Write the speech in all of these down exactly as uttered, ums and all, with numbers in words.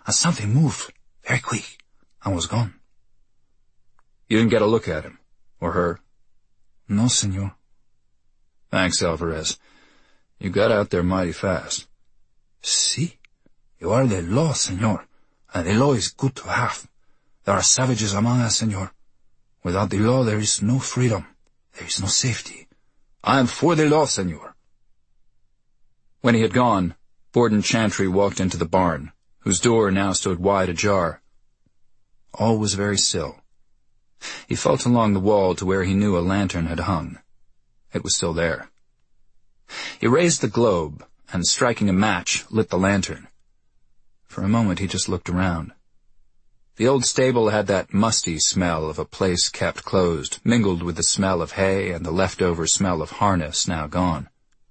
and something moved, very quick, and was gone. You didn't get a look at him, or her? No, senor. Thanks, Alvarez. You got out there mighty fast. Si. You are the law, senor, and the law is good to have. There are savages among us, senor. Without the law, there is no freedom. There is no safety. I am for the law, senor. When he had gone, Borden Chantry walked into the barn, whose door now stood wide ajar. All was very still. He felt along the wall to where he knew a lantern had hung. It was still there. He raised the globe, and striking a match, lit the lantern. For a moment he just looked around. The old stable had that musty smell of a place kept closed, mingled with the smell of hay and the leftover smell of harness now gone.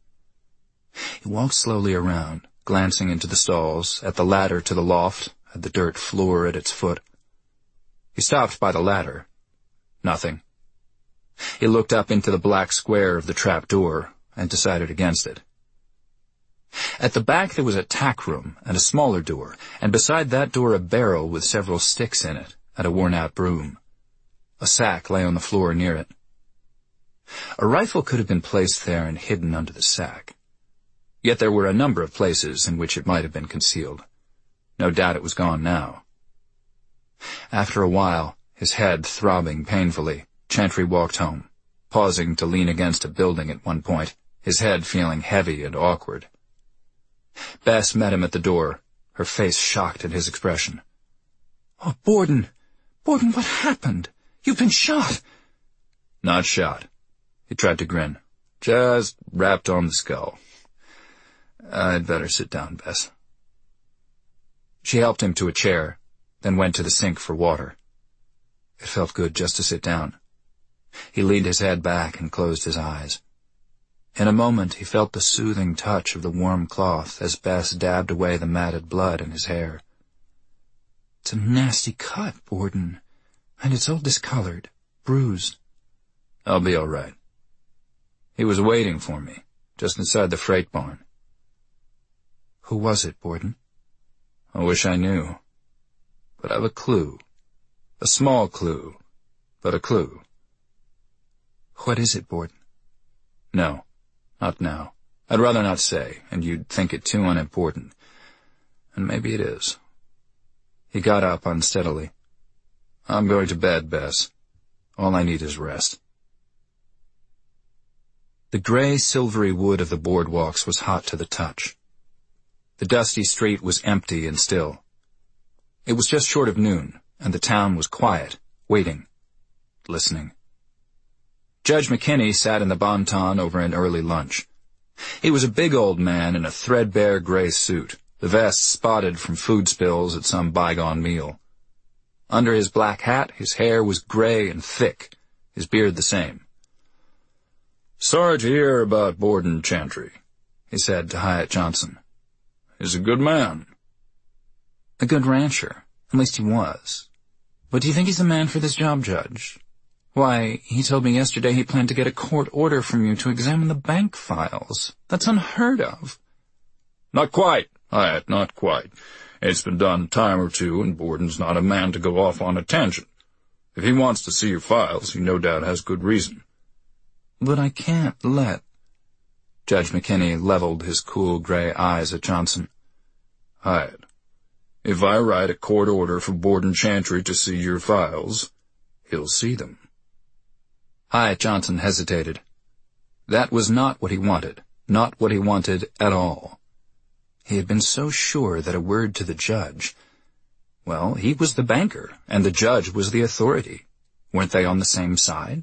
He walked slowly around, glancing into the stalls, at the ladder to the loft, at the dirt floor at its foot. He stopped by the ladder. Nothing. He looked up into the black square of the trap door and decided against it. At the back there was a tack room and a smaller door, and beside that door a barrel with several sticks in it and a worn-out broom. A sack lay on the floor near it. A rifle could have been placed there and hidden under the sack. Yet there were a number of places in which it might have been concealed. No doubt it was gone now. After a while, his head throbbing painfully, Chantry walked home, pausing to lean against a building at one point, his head feeling heavy and awkward. Bess met him at the door, her face shocked at his expression. "Oh, Borden! Borden, what happened? You've been shot!" "Not shot." He tried to grin. "Just rapped on the skull. I'd better sit down, Bess." She helped him to a chair, then went to the sink for water. It felt good just to sit down. He leaned his head back and closed his eyes. In a moment he felt the soothing touch of the warm cloth as Bess dabbed away the matted blood in his hair. "It's a nasty cut, Borden, and it's all discolored, bruised." "I'll be all right." He was waiting for me, just inside the freight barn. "Who was it, Borden?" "I wish I knew. But I've a clue. A small clue, but a clue." "What is it, Borden?" "No, not now. I'd rather not say, and you'd think it too unimportant. And maybe it is." He got up unsteadily. "I'm going to bed, Bess. All I need is rest." The gray, silvery wood of the boardwalks was hot to the touch. The dusty street was empty and still. It was just short of noon, and the town was quiet, waiting, listening. Judge McKinney sat in the Bon-Ton over an early lunch. He was a big old man in a threadbare gray suit, the vest spotted from food spills at some bygone meal. Under his black hat, his hair was gray and thick, his beard the same. "Sorry to hear about Borden Chantry," he said to Hyatt Johnson. "He's a good man." "A good rancher. At least he was. But do you think he's the man for this job, Judge? Why, he told me yesterday he planned to get a court order from you to examine the bank files. That's unheard of." "Not quite, Hyatt, not quite. It's been done a time or two, and Borden's not a man to go off on a tangent. If he wants to see your files, he no doubt has good reason." "But I can't let—" Judge McKinney leveled his cool gray eyes at Johnson. "Hyatt, if I write a court order for Borden Chantry to see your files, he'll see them." Hyatt Johnson hesitated. That was not what he wanted, not what he wanted at all. He had been so sure that a word to the judge— well, he was the banker, and the judge was the authority. Weren't they on the same side?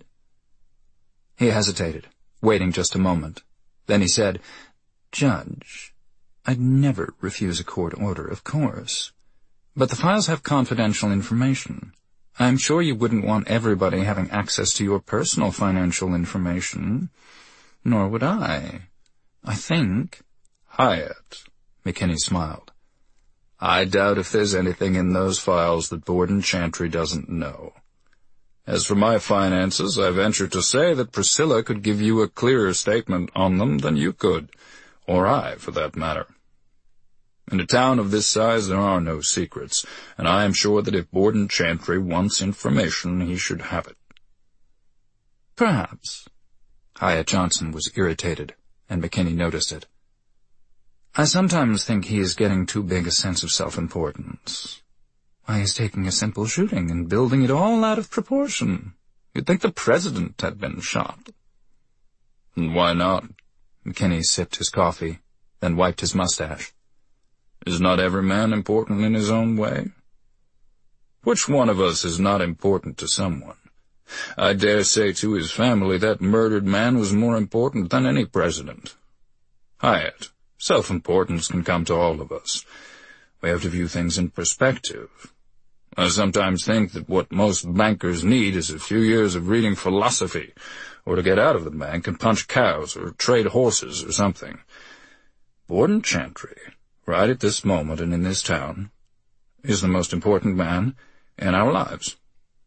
He hesitated, waiting just a moment. Then he said, "Judge, I'd never refuse a court order, of course. But the files have confidential information. I'm sure you wouldn't want everybody having access to your personal financial information. Nor would I. I think—" "Hyatt," McKinney smiled. "I doubt if there's anything in those files that Borden Chantry doesn't know. As for my finances, I venture to say that Priscilla could give you a clearer statement on them than you could, or I, for that matter." In a town of this size there are no secrets, and I am sure that if Borden Chantry wants information, he should have it. Perhaps. Hyatt Johnson was irritated, and McKinney noticed it. I sometimes think he is getting too big a sense of self-importance. Why, he's taking a simple shooting and building it all out of proportion. You'd think the president had been shot. And why not? McKinney sipped his coffee, then wiped his mustache. Is not every man important in his own way? Which one of us is not important to someone? I dare say to his family that murdered man was more important than any president. Hyatt, self-importance can come to all of us. We have to view things in perspective. I sometimes think that what most bankers need is a few years of reading philosophy, or to get out of the bank and punch cows or trade horses or something. Borden Chantry, right at this moment and in this town, is the most important man in our lives.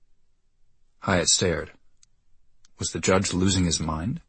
Hyatt stared. Was the judge losing his mind?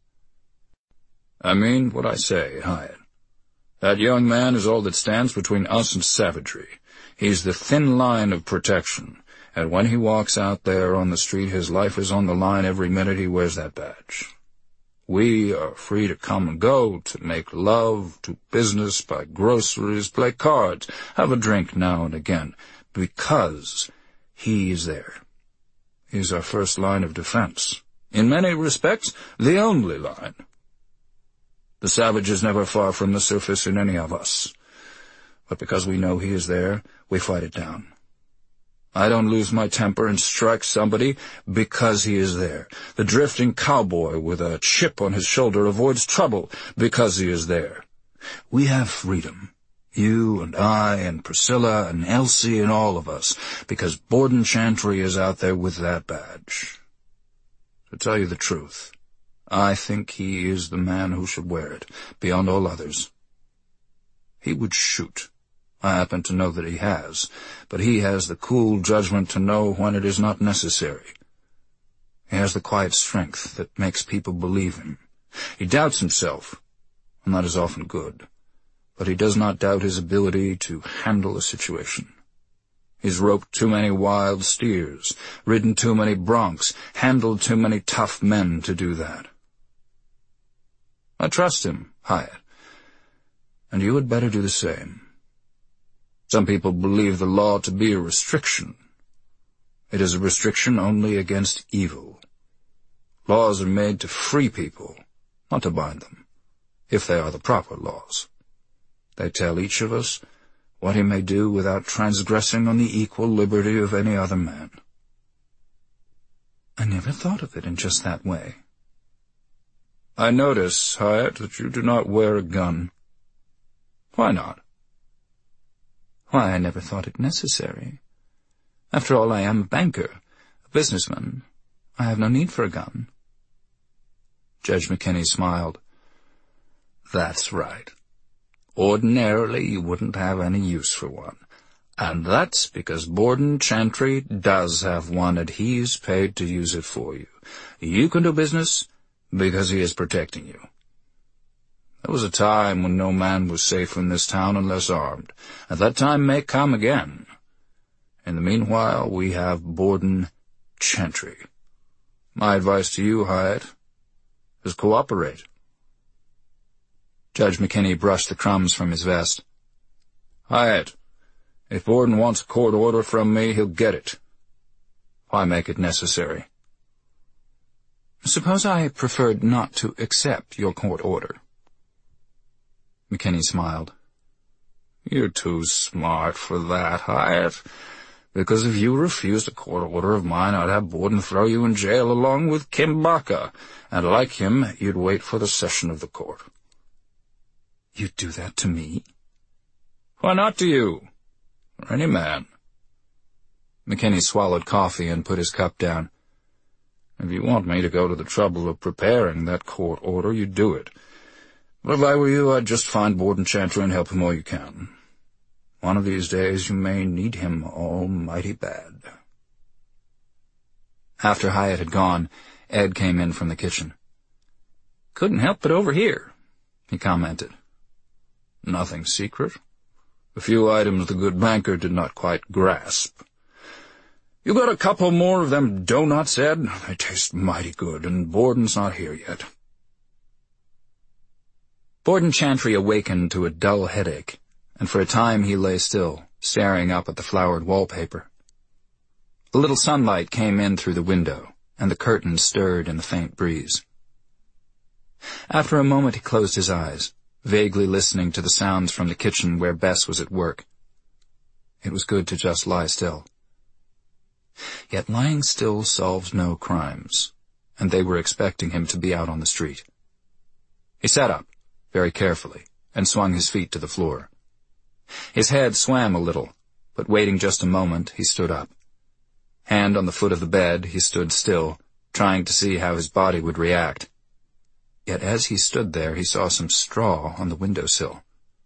I mean what I say, Hyatt. That young man is all that stands between us and savagery. He's the thin line of protection, and when he walks out there on the street, his life is on the line every minute he wears that badge. We are free to come and go, to make love, do business, buy groceries, play cards, have a drink now and again, because he is there. He's our first line of defense. In many respects, the only line. The savage is never far from the surface in any of us. But because we know he is there, we fight it down. I don't lose my temper and strike somebody because he is there. The drifting cowboy with a chip on his shoulder avoids trouble because he is there. We have freedom. You and I and Priscilla and Elsie and all of us, because Borden Chantry is out there with that badge. To tell you the truth, I think he is the man who should wear it, beyond all others. He would shoot. I happen to know that he has, but he has the cool judgment to know when it is not necessary. He has the quiet strength that makes people believe him. He doubts himself, and that is often good. But he does not doubt his ability to handle a situation. He's roped too many wild steers, ridden too many broncs, handled too many tough men to do that. I trust him, Hyatt, and you had better do the same. Some people believe the law to be a restriction. It is a restriction only against evil. Laws are made to free people, not to bind them, if they are the proper laws. They tell each of us what he may do without transgressing on the equal liberty of any other man. I never thought of it in just that way. I notice, Hyatt, that you do not wear a gun. Why not? Why, I never thought it necessary. After all, I am a banker, a businessman. I have no need for a gun. Judge McKinney smiled. That's right. Ordinarily, you wouldn't have any use for one. And that's because Borden Chantry does have one, and he's paid to use it for you. You can do business because he is protecting you. There was a time when no man was safe in this town unless armed, and that time may come again. In the meanwhile, we have Borden Chantry. My advice to you, Hyatt, is cooperate. Judge McKinney brushed the crumbs from his vest. Hyatt, if Borden wants a court order from me, he'll get it. Why make it necessary? Suppose I preferred not to accept your court order. McKinney smiled. You're too smart for that, Hyatt. Because if you refused a court order of mine, I'd have Borden throw you in jail along with Kim Baca, and like him, you'd wait for the session of the court. You'd do that to me? Why not to you? Or any man. McKinney swallowed coffee and put his cup down. If you want me to go to the trouble of preparing that court order, you do it. But if I were you, I'd just find Borden Chantry and help him all you can. One of these days you may need him almighty bad. After Hyatt had gone, Ed came in from the kitchen. Couldn't help but overhear, he commented. Nothing secret? A few items the good banker did not quite grasp. "You got a couple more of them donuts, Ed? They taste mighty good, and Borden's not here yet." Borden Chantry awakened to a dull headache, and for a time he lay still, staring up at the flowered wallpaper. A little sunlight came in through the window, and the curtains stirred in the faint breeze. After a moment he closed his eyes, vaguely listening to the sounds from the kitchen where Bess was at work. It was good to just lie still. Yet lying still solved no crimes, and they were expecting him to be out on the street. He sat up, very carefully, and swung his feet to the floor. His head swam a little, but waiting just a moment, he stood up. Hand on the foot of the bed, he stood still, trying to see how his body would react. Yet as he stood there, he saw some straw on the windowsill.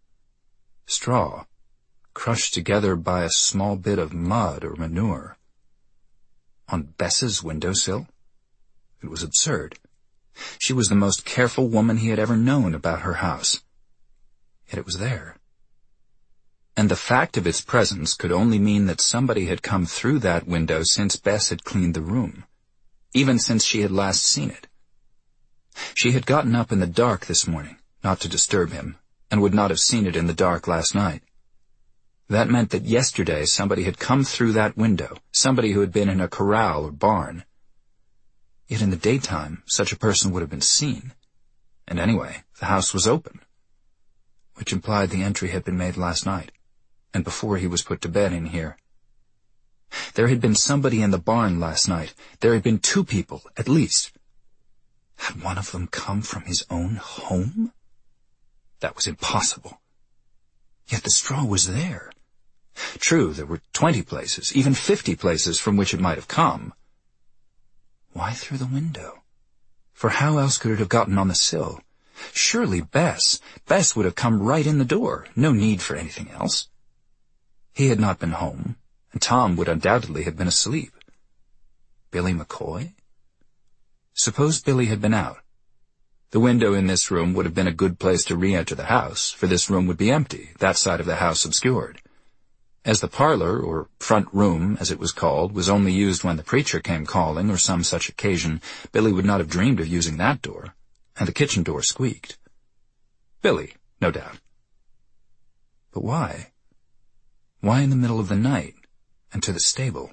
Straw, crushed together by a small bit of mud or manure. On Bess's windowsill? It was absurd. She was the most careful woman he had ever known about her house. Yet it was there. And the fact of its presence could only mean that somebody had come through that window since Bess had cleaned the room, even since she had last seen it. She had gotten up in the dark this morning, not to disturb him, and would not have seen it in the dark last night. That meant that yesterday somebody had come through that window, somebody who had been in a corral or barn. Yet in the daytime, such a person would have been seen. And anyway, the house was open, which implied the entry had been made last night, and before he was put to bed in here. There had been somebody in the barn last night. There had been two people, at least. Had one of them come from his own home? That was impossible. Yet the straw was there. True, there were twenty places, even fifty places from which it might have come. Why through the window? For how else could it have gotten on the sill? Surely Bess, Bess would have come right in the door. No need for anything else. He had not been home, and Tom would undoubtedly have been asleep. Billy McCoy? Suppose Billy had been out. The window in this room would have been a good place to re-enter the house, for this room would be empty, that side of the house obscured. As the parlor, or front room, as it was called, was only used when the preacher came calling or some such occasion, Billy would not have dreamed of using that door, and the kitchen door squeaked. Billy, no doubt. But why? Why in the middle of the night, and to the stable?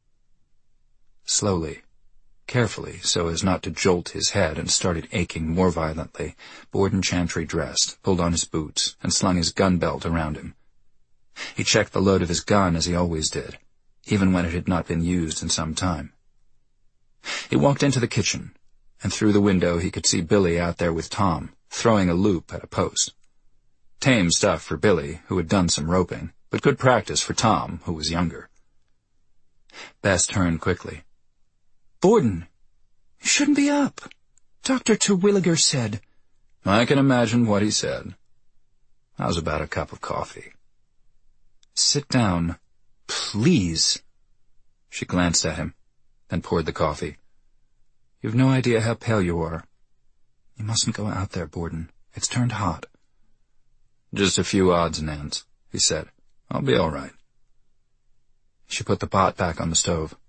Slowly, carefully, so as not to jolt his head and started aching more violently, Borden Chantry dressed, pulled on his boots, and slung his gun belt around him. He checked the load of his gun as he always did, even when it had not been used in some time. He walked into the kitchen, and through the window he could see Billy out there with Tom, throwing a loop at a post. Tame stuff for Billy, who had done some roping, but good practice for Tom, who was younger. Bess turned quickly. "Borden, you shouldn't be up. Doctor Terwilliger said—" "I can imagine what he said. How's about a cup of coffee?" "Sit down, please." She glanced at him, then poured the coffee. "You've no idea how pale you are. You mustn't go out there, Borden. It's turned hot." "Just a few odds and ends," he said. "I'll be all right." She put the pot back on the stove.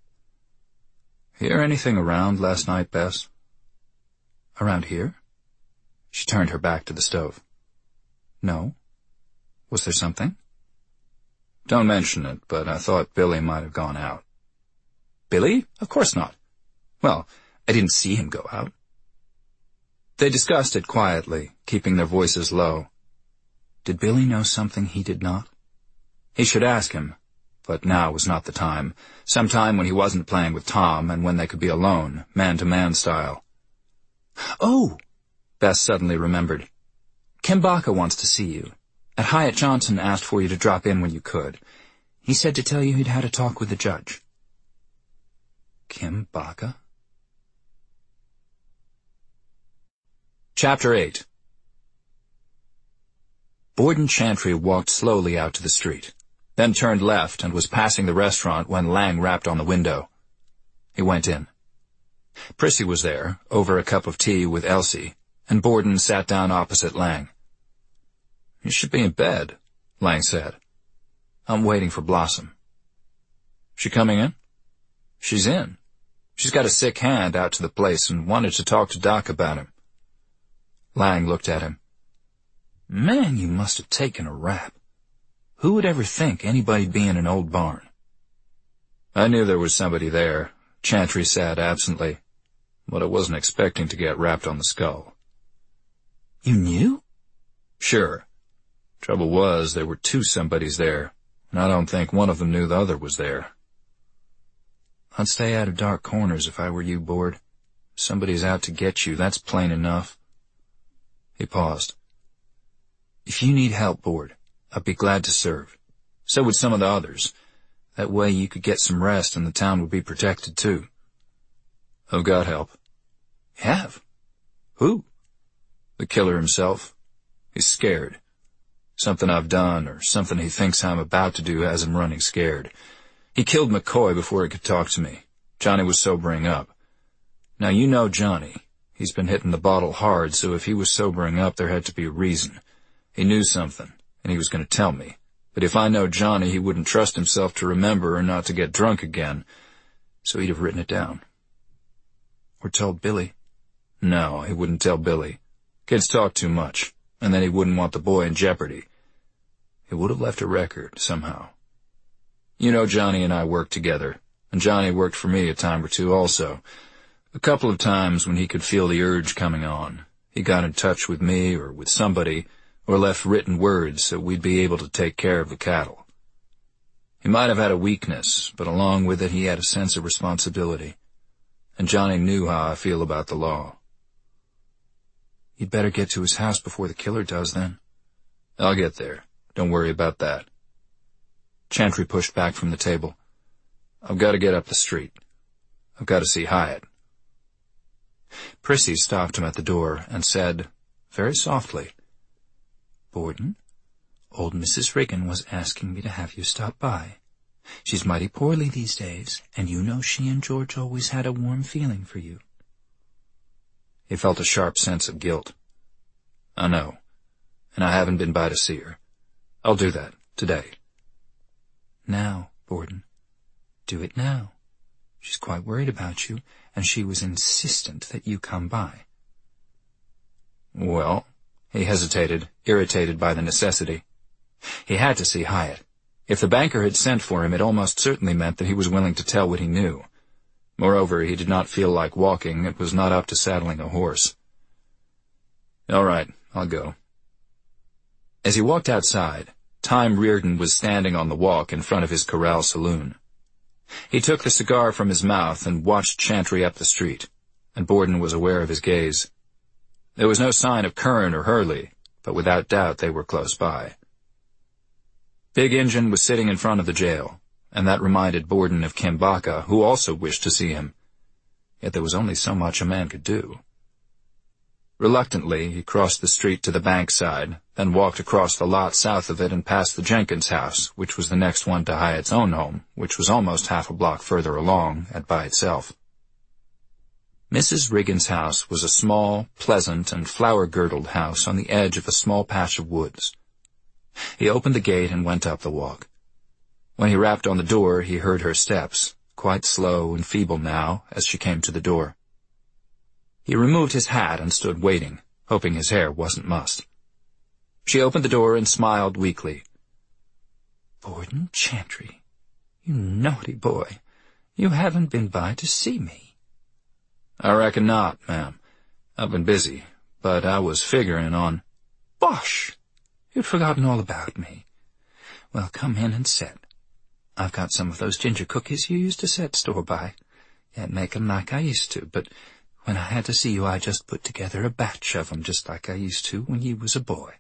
"Hear anything around last night, Bess?" "Around here?" She turned her back to the stove. "No. Was there something?" "Don't mention it, but I thought Billy might have gone out." "Billy? Of course not. Well, I didn't see him go out." They discussed it quietly, keeping their voices low. Did Billy know something he did not? He should ask him, but now was not the time. Some time when he wasn't playing with Tom and when they could be alone, man-to-man style. "Oh!" Bess suddenly remembered. "Kim Baca wants to see you. At Hyatt Johnson asked for you to drop in when you could. He said to tell you he'd had a talk with the judge." Kim Baca? Chapter eight. Borden Chantry walked slowly out to the street, then turned left and was passing the restaurant when Lang rapped on the window. He went in. Prissy was there, over a cup of tea with Elsie, and Borden sat down opposite Lang. "You should be in bed," Lang said. I'm waiting for Blossom." "She coming in?" "She's in. She's got a sick hand out to the place and wanted to talk to Doc about him." Lang looked at him. "Man, you must have taken a rap. Who would ever think anybody'd be in an old barn?" "I knew there was somebody there," Chantry said absently, "but I wasn't expecting to get rapped on the skull." "You knew?" "Sure. Trouble was, there were two somebodies there, and I don't think one of them knew the other was there." "I'd stay out of dark corners if I were you, Bord. Somebody's out to get you, that's plain enough." He paused. "If you need help, Bord, I'd be glad to serve. So would some of the others. That way you could get some rest and the town would be protected too." "I've got help." "You have? Who?" "The killer himself. He's scared. Something I've done or something he thinks I'm about to do has him running scared. He killed McCoy before he could talk to me. Johnny was sobering up. Now you know Johnny. He's been hitting the bottle hard, so if he was sobering up, there had to be a reason. He knew something, and he was going to tell me. But if I know Johnny, he wouldn't trust himself to remember or not to get drunk again, so he'd have written it down." "Or told Billy?" "No, he wouldn't tell Billy. Kids talk too much, and then he wouldn't want the boy in jeopardy. He would have left a record, somehow. You know Johnny and I worked together, and Johnny worked for me a time or two also. A couple of times when he could feel the urge coming on, he got in touch with me or with somebody, or left written words so we'd be able to take care of the cattle. He might have had a weakness, but along with it he had a sense of responsibility. And Johnny knew how I feel about the law." "You'd better get to his house before the killer does, then." "I'll get there. Don't worry about that." Chantry pushed back from the table. "I've got to get up the street. I've got to see Hyatt." Prissy stopped him at the door and said, very softly, "Borden, old Missus Riggin was asking me to have you stop by. She's mighty poorly these days, and you know she and George always had a warm feeling for you." He felt a sharp sense of guilt. "I know, and I haven't been by to see her. I'll do that, today." "Now, Borden, do it now. She's quite worried about you, and she was insistent that you come by." "Well," he hesitated, irritated by the necessity. He had to see Hyatt. If the banker had sent for him, it almost certainly meant that he was willing to tell what he knew. Moreover, he did not feel like walking. It was not up to saddling a horse. "All right, I'll go." As he walked outside, Time Reardon was standing on the walk in front of his corral saloon. He took the cigar from his mouth and watched Chantry up the street, and Borden was aware of his gaze. There was no sign of Kern or Hurley, but without doubt they were close by. Big Injun was sitting in front of the jail, and that reminded Borden of Kimbaka, who also wished to see him. Yet there was only so much a man could do. Reluctantly, he crossed the street to the bank side, then walked across the lot south of it and past the Jenkins house, which was the next one to Hyatt's own home, which was almost half a block further along, and by itself. Missus Riggins' house was a small, pleasant, and flower-girdled house on the edge of a small patch of woods. He opened the gate and went up the walk. When he rapped on the door, he heard her steps, quite slow and feeble now, as she came to the door. He removed his hat and stood waiting, hoping his hair wasn't mussed. She opened the door and smiled weakly. "Borden Chantry, you naughty boy, you haven't been by to see me." "I reckon not, ma'am. I've been busy, but I was figuring on—" "Bosh! You'd forgotten all about me. Well, come in and set. I've got some of those ginger cookies you used to set store by. Can't make 'em like I used to, but when I had to see you, I just put together a batch of 'em just like I used to when you was a boy."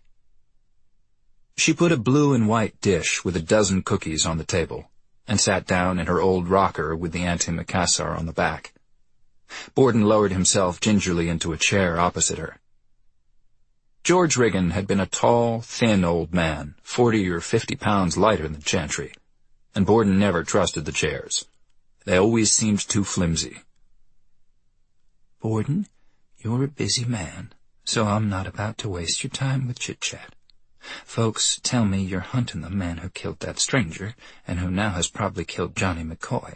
She put a blue and white dish with a dozen cookies on the table, and sat down in her old rocker with the antimacassar on the back. Borden lowered himself gingerly into a chair opposite her. George Riggin had been a tall, thin old man, forty or fifty pounds lighter than Chantry, and Borden never trusted the chairs. They always seemed too flimsy. "Borden, you're a busy man, so I'm not about to waste your time with chit-chat. Folks tell me you're hunting the man who killed that stranger, and who now has probably killed Johnny McCoy.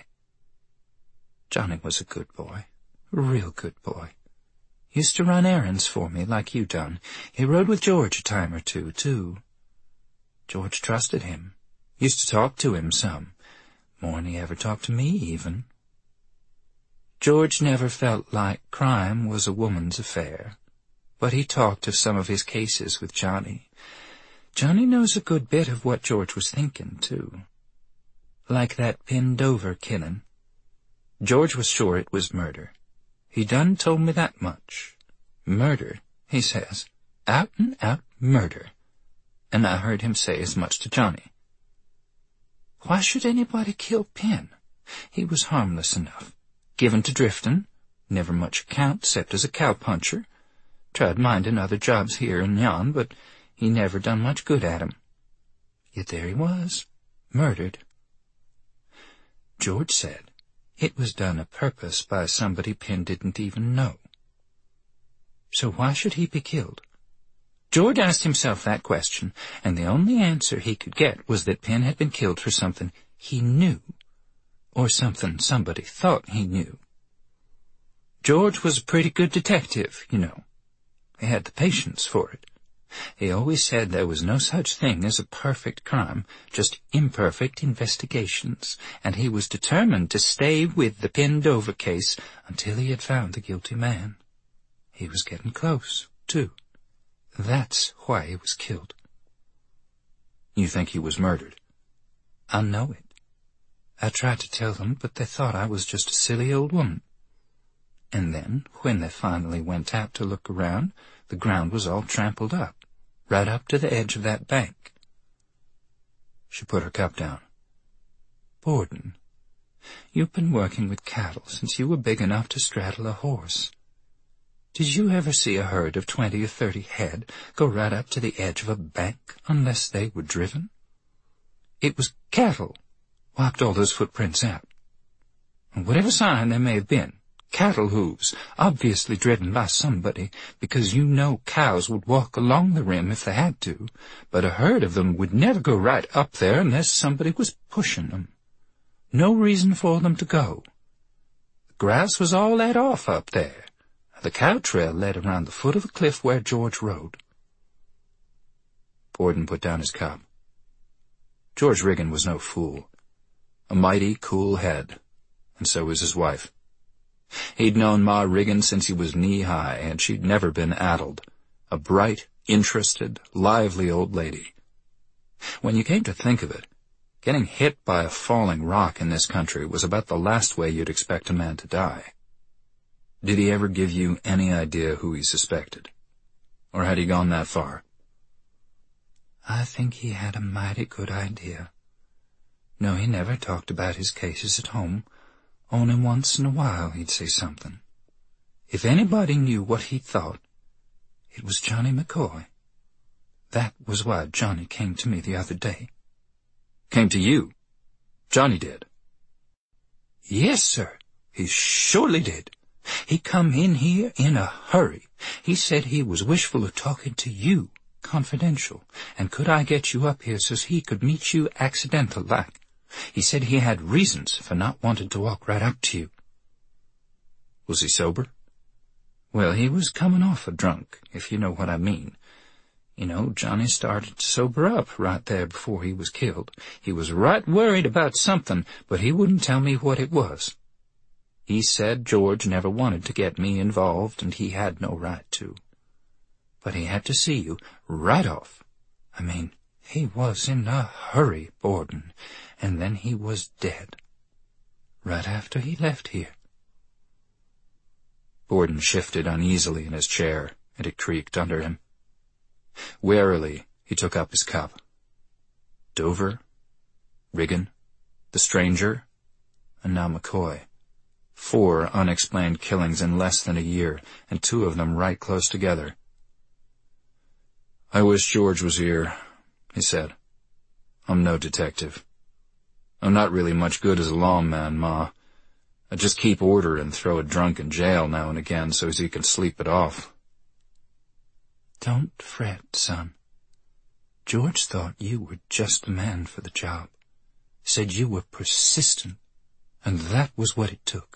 Johnny was a good boy, a real good boy. Used to run errands for me like you done. He rode with George a time or two, too. George trusted him. Used to talk to him some. More'n he ever talked to me, even. George never felt like crime was a woman's affair, but he talked of some of his cases with Johnny. Johnny knows a good bit of what George was thinking, too. Like that Pindover killing. George was sure it was murder. He done told me that much. Murder, he says. Out and out murder. And I heard him say as much to Johnny. Why should anybody kill Pin? He was harmless enough. Given to drifting, never much account except as a cowpuncher. Tried minding other jobs here and yon, but he never done much good at 'em. Yet there he was, murdered. George said it was done a purpose by somebody Pin didn't even know. So why should he be killed? George asked himself that question, and the only answer he could get was that Pin had been killed for something he knew, or something somebody thought he knew. George was a pretty good detective, you know. He had the patience for it. He always said there was no such thing as a perfect crime, just imperfect investigations, and he was determined to stay with the Pindover case until he had found the guilty man. He was getting close, too. That's why he was killed. You think he was murdered? I know it. I tried to tell them, but they thought I was just a silly old woman. And then, when they finally went out to look around, the ground was all trampled up, right up to the edge of that bank. She put her cup down. Borden, you've been working with cattle since you were big enough to straddle a horse. Did you ever see a herd of twenty or thirty head go right up to the edge of a bank unless they were driven? It was cattle wiped all those footprints out. And whatever sign there may have been, cattle hooves, obviously driven by somebody, because you know cows would walk along the rim if they had to, but a herd of them would never go right up there unless somebody was pushing them. No reason for them to go. The grass was all let off up there. The cow trail led around the foot of the cliff where George rode. Borden put down his cup. George Riggin was no fool. A mighty cool head, and so was his wife. He'd known Ma Riggin since he was knee-high, and she'd never been addled. A bright, interested, lively old lady. When you came to think of it, getting hit by a falling rock in this country was about the last way you'd expect a man to die. Did he ever give you any idea who he suspected? Or had he gone that far? I think he had a mighty good idea. No, he never talked about his cases at home. Only once in a while he'd say something. If anybody knew what he thought, it was Johnny McCoy. That was why Johnny came to me the other day. Came to you? Johnny did? Yes, sir. He surely did. He come in here in a hurry. He said he was wishful of talking to you, confidential, and could I get you up here so's he could meet you accidental-like. He said he had reasons for not wanting to walk right up to you. Was he sober? Well, he was coming off a drunk, if you know what I mean. You know, Johnny started to sober up right there before he was killed. He was right worried about something, but he wouldn't tell me what it was. He said George never wanted to get me involved, and he had no right to. But he had to see you right off. I mean, he was in a hurry, Borden, and then he was dead. Right after he left here. Borden shifted uneasily in his chair, and it creaked under him. Warily, he took up his cup. Dover, Riggin, the stranger, and now McCoy. Four unexplained killings in less than a year, and two of them right close together. I wish George was here, he said. I'm no detective. I'm not really much good as a lawman, Ma. I just keep order and throw a drunk in jail now and again so's he can sleep it off. Don't fret, son. George thought you were just the man for the job. Said you were persistent, and that was what it took.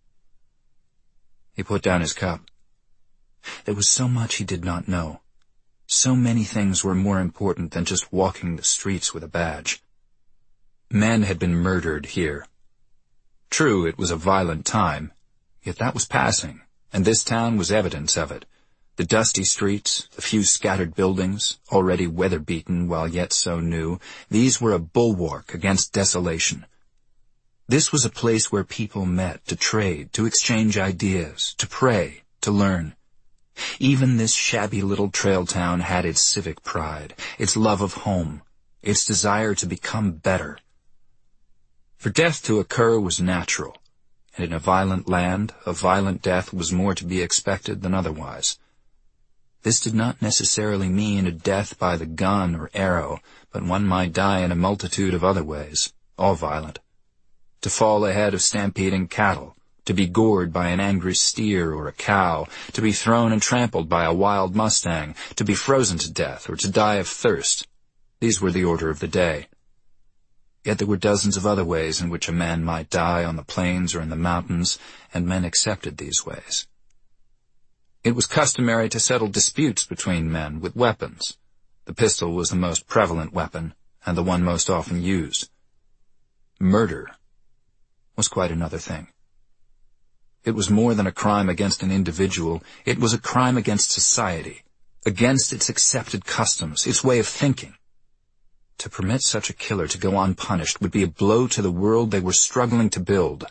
He put down his cup. There was so much he did not know. So many things were more important than just walking the streets with a badge. Men had been murdered here. True, it was a violent time, yet that was passing, and this town was evidence of it. The dusty streets, the few scattered buildings, already weather-beaten while yet so new, these were a bulwark against desolation. This was a place where people met to trade, to exchange ideas, to pray, to learn. Even this shabby little trail town had its civic pride, its love of home, its desire to become better. For death to occur was natural, and in a violent land, a violent death was more to be expected than otherwise. This did not necessarily mean a death by the gun or arrow, but one might die in a multitude of other ways, all violent. To fall ahead of stampeding cattle, to be gored by an angry steer or a cow, to be thrown and trampled by a wild mustang, to be frozen to death or to die of thirst. These were the order of the day. Yet there were dozens of other ways in which a man might die on the plains or in the mountains, and men accepted these ways. It was customary to settle disputes between men with weapons. The pistol was the most prevalent weapon, and the one most often used. Murder was quite another thing. It was more than a crime against an individual. It was a crime against society, against its accepted customs, its way of thinking. To permit such a killer to go unpunished would be a blow to the world they were struggling to build.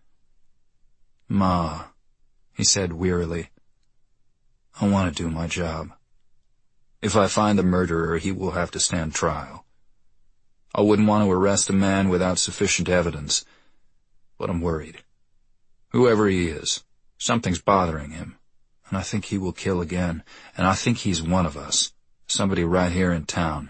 "Ma," he said wearily, "I want to do my job. If I find the murderer, he will have to stand trial. I wouldn't want to arrest a man without sufficient evidence, but I'm worried. Whoever he is, something's bothering him, and I think he will kill again, and I think he's one of us, somebody right here in town."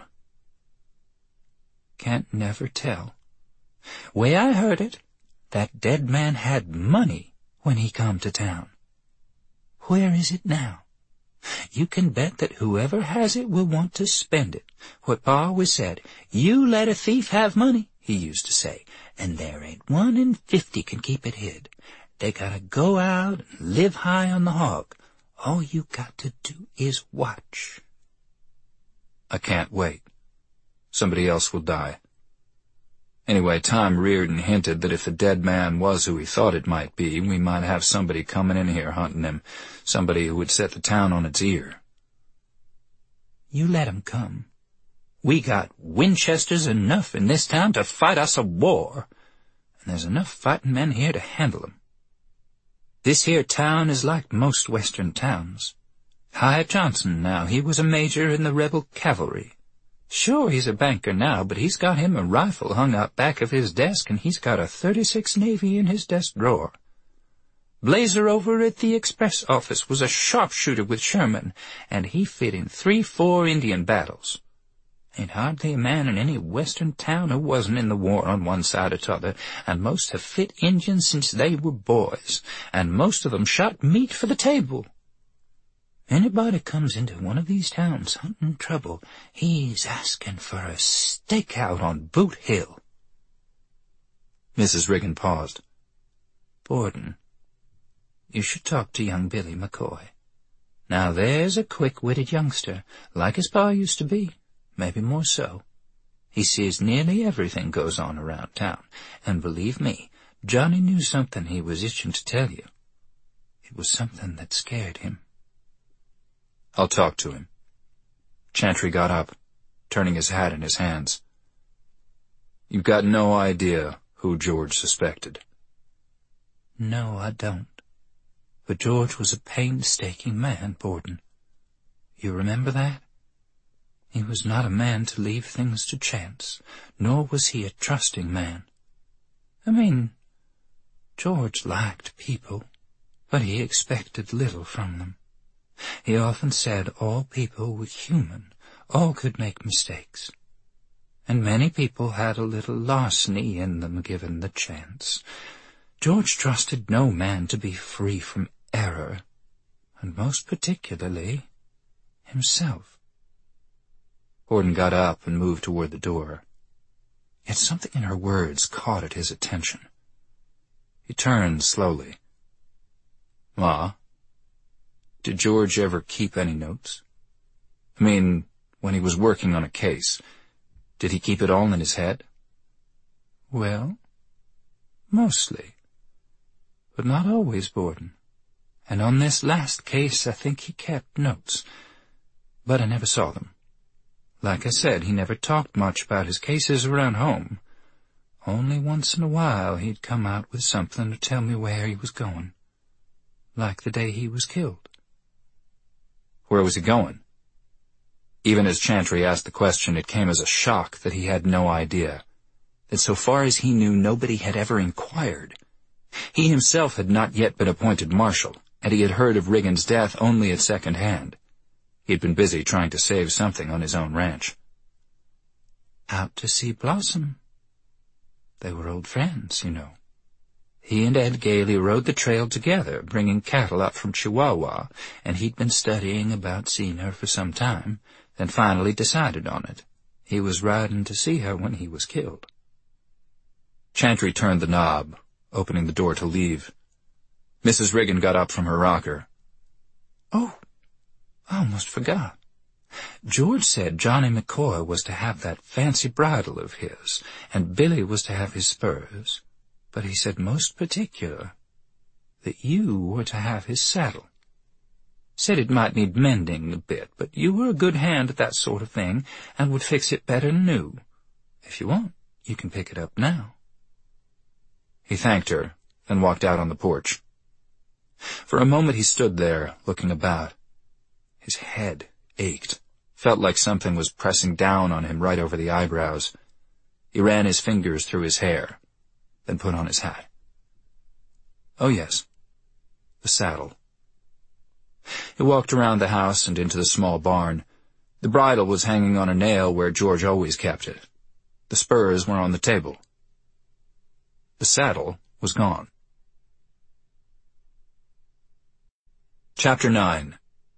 "Can't never tell. Way I heard it, that dead man had money when he come to town. Where is it now? You can bet that whoever has it will want to spend it. What Pa always said, you let a thief have money, he used to say, and there ain't one in fifty can keep it hid. They gotta go out and live high on the hog. All you got to do is watch." "I can't wait. Somebody else will die." Anyway, Tom reared and hinted that if the dead man was who he thought it might be, we might have somebody coming in here hunting him, somebody who would set the town on its ear. "You let 'em come. We got Winchesters enough in this town to fight us a war, and there's enough fighting men here to handle 'em. This here town is like most western towns. Hyatt Johnson now, he was a major in the rebel cavalry. Sure, he's a banker now, but he's got him a rifle hung up back of his desk, and he's got a thirty-six Navy in his desk drawer. Blazer over at the express office was a sharpshooter with Sherman, and he fit in three, four Indian battles. Ain't hardly a man in any western town who wasn't in the war on one side or t'other, and most have fit Injuns since they were boys, and most of them shot meat for the table. Anybody comes into one of these towns hunting trouble, he's asking for a stakeout on Boot Hill." Missus Riggin paused. "Borden, you should talk to young Billy McCoy. Now there's a quick-witted youngster, like his pa used to be, maybe more so. He sees nearly everything goes on around town, and believe me, Johnny knew something he was itching to tell you. It was something that scared him." "I'll talk to him." Chantry got up, turning his hat in his hands. "You've got no idea who George suspected?" "No, I don't. But George was a painstaking man, Borden. You remember that? He was not a man to leave things to chance, nor was he a trusting man. I mean, George liked people, but he expected little from them. He often said all people were human, all could make mistakes. And many people had a little larceny in them given the chance. George trusted no man to be free from error, and most particularly himself." Borden got up and moved toward the door. Yet something in her words caught at his attention. He turned slowly. Ma, did George ever keep any notes? I mean, when he was working on a case, did he keep it all in his head? Well, mostly. But not always, Borden. And on this last case, I think he kept notes. But I never saw them. Like I said, he never talked much about his cases around home. Only once in a while he'd come out with something to tell me where he was going. Like the day he was killed. Where was he going? Even as Chantry asked the question, it came as a shock that he had no idea. That so far as he knew, nobody had ever inquired. He himself had not yet been appointed marshal, and he had heard of Riggins' death only at second hand. He had been busy trying to save something on his own ranch. Out to see Blossom. They were old friends, you know. He and Ed Gailey rode the trail together, bringing cattle up from Chihuahua, and he'd been studying about seeing her for some time, then finally decided on it. He was riding to see her when he was killed. Chantry turned the knob, opening the door to leave. Missus Riggin got up from her rocker. Oh, I almost forgot. George said Johnny McCoy was to have that fancy bridle of his, and Billy was to have his spurs, but he said most particular that you were to have his saddle. Said it might need mending a bit, but you were a good hand at that sort of thing, and would fix it better than new. If you want, you can pick it up now. He thanked her, then walked out on the porch. For a moment he stood there, looking about. His head ached, felt like something was pressing down on him right over the eyebrows. He ran his fingers through his hair, then put on his hat. Oh yes, the saddle. He walked around the house and into the small barn. The bridle was hanging on a nail where George always kept it. The spurs were on the table. The saddle was gone. Chapter nine.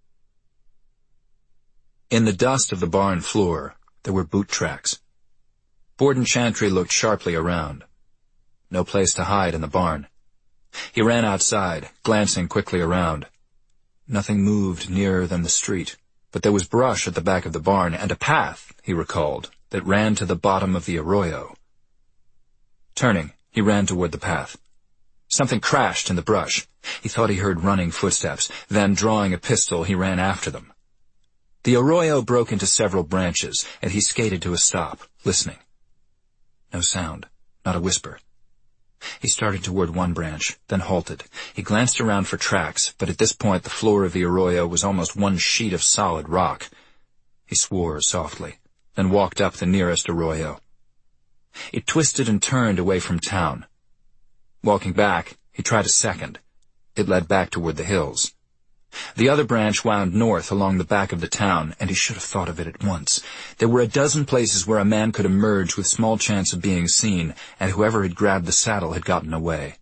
In the dust of the barn floor, there were boot tracks. Borden Chantry looked sharply around. No place to hide in the barn. He ran outside, glancing quickly around. Nothing moved nearer than the street, but there was brush at the back of the barn and a path, he recalled, that ran to the bottom of the arroyo. Turning, he ran toward the path. Something crashed in the brush. He thought he heard running footsteps. Then, drawing a pistol, he ran after them. The arroyo broke into several branches, and he skated to a stop, listening. No sound, not a whisper. He started toward one branch, then halted. He glanced around for tracks, but at this point the floor of the arroyo was almost one sheet of solid rock. He swore softly, then walked up the nearest arroyo. It twisted and turned away from town. Walking back, he tried a second. It led back toward the hills. The other branch wound north along the back of the town, and he should have thought of it at once. There were a dozen places where a man could emerge with small chance of being seen, and whoever had grabbed the saddle had gotten away.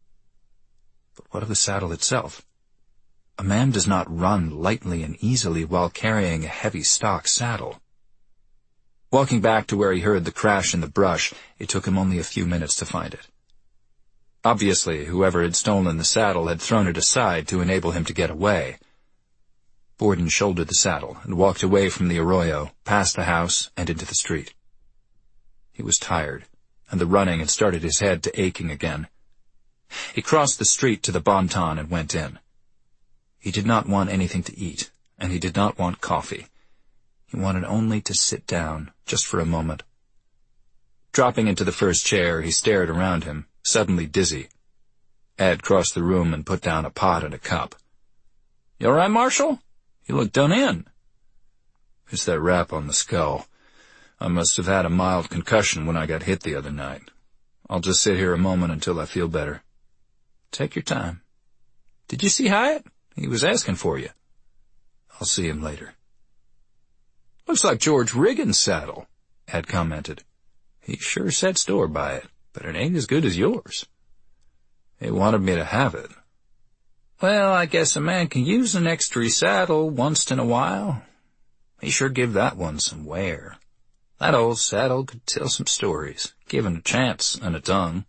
But what of the saddle itself? A man does not run lightly and easily while carrying a heavy stock saddle. Walking back to where he heard the crash in the brush, it took him only a few minutes to find it. Obviously, whoever had stolen the saddle had thrown it aside to enable him to get away. Borden shouldered the saddle and walked away from the arroyo, past the house, and into the street. He was tired, and the running had started his head to aching again. He crossed the street to the Bon-Ton and went in. He did not want anything to eat, and he did not want coffee. He wanted only to sit down, just for a moment. Dropping into the first chair, he stared around him, suddenly dizzy. Ed crossed the room and put down a pot and a cup. "You all right, Marshal? You look done in." "It's that rap on the skull. I must have had a mild concussion when I got hit the other night. I'll just sit here a moment until I feel better." "Take your time. Did you see Hyatt? He was asking for you." "I'll see him later." "Looks like George Riggins' saddle," Ed commented. "He sure set store by it, but it ain't as good as yours." "He wanted me to have it." "Well, I guess a man can use an extra saddle once in a while. He sure give that one some wear. That old saddle could tell some stories, given a chance and a tongue.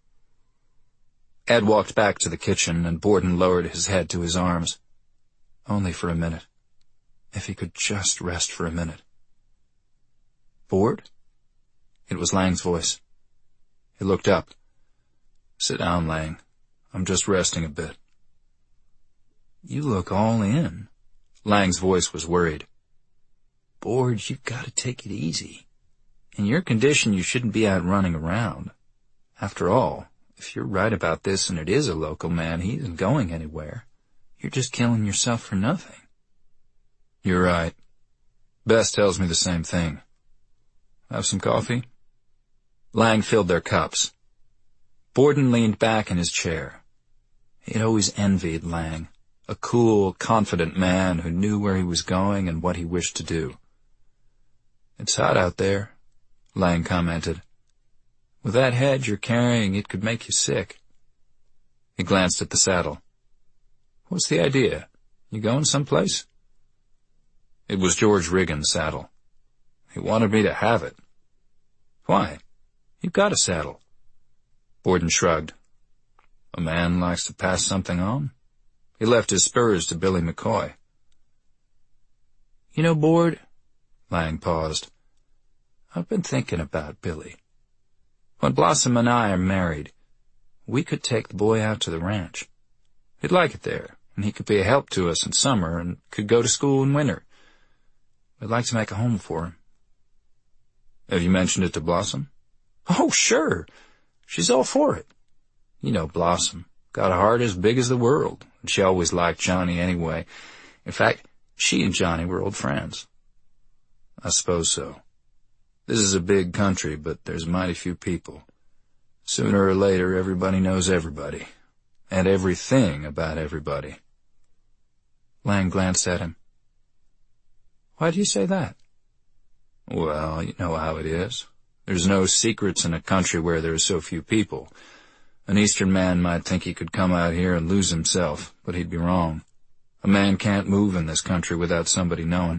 Ed walked back to the kitchen, and Borden lowered his head to his arms. Only for a minute. If he could just rest for a minute. Bored? It was Lang's voice. He looked up. Sit down, Lang. I'm just resting a bit. You look all in. Lang's voice was worried. Bored, you've got to take it easy. In your condition, you shouldn't be out running around. After all, if you're right about this and it is a local man, he isn't going anywhere. You're just killing yourself for nothing. You're right. Bess tells me the same thing. Have some coffee? Lang filled their cups. Borden leaned back in his chair. He had always envied Lang, a cool, confident man who knew where he was going and what he wished to do. It's hot out there, Lang commented. With that head you're carrying, it could make you sick. He glanced at the saddle. What's the idea? You going someplace? It was George Riggins' saddle. He wanted me to have it. Why? You've got a saddle. Borden shrugged. A man likes to pass something on. He left his spurs to Billy McCoy. You know, Bord, Lang paused. I've been thinking about Billy. When Blossom and I are married, we could take the boy out to the ranch. He'd like it there, and he could be a help to us in summer and could go to school in winter. We'd like to make a home for him. Have you mentioned it to Blossom? Oh, sure. She's all for it. You know Blossom. Got a heart as big as the world, and she always liked Johnny anyway. In fact, she and Johnny were old friends. I suppose so. This is a big country, but there's mighty few people. Sooner or later, everybody knows everybody, and everything about everybody. Lang glanced at him. Why do you say that? Well, you know how it is. There's no secrets in a country where there are so few people. An Eastern man might think he could come out here and lose himself, but he'd be wrong. A man can't move in this country without somebody knowing.